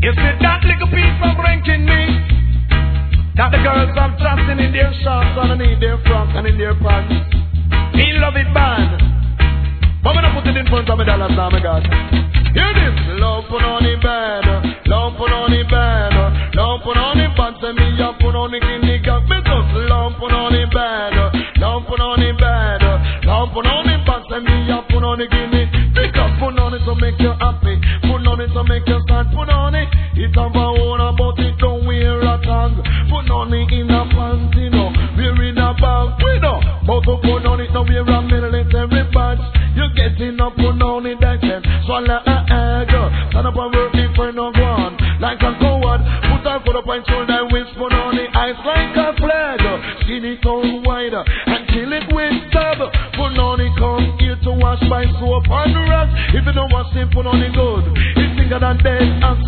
You see that little piece of ranking me, that the girls have trusting in their shorts and in their front and in their pants. Me love it bad, but when I put it in front of me, dollars now, my God. Hear this. Love put on the bed, love put on the bed, love put on the pants and me up put on the guinea cock. Me just love put on the bed, love put on the bed, love put on the pants and me up put on the guinea. Pick up, put on it to make you happy, put on it to make you sad, put on it. It's a own about it, don't wear a tag. Put on it in a pants, you know, we're in a bag, we know. But to put on it, now we're a military badge. You're getting up, put on it, that can swallow a egg. Stand up and work it for no one. Like a coward, put our foot up and shoulder, whisper on the ice like a flag. Skin it out wide and kill it with stab. Put on it, come here to wash by soap and rag. If you don't wash it, put on it good. It's bigger than dead and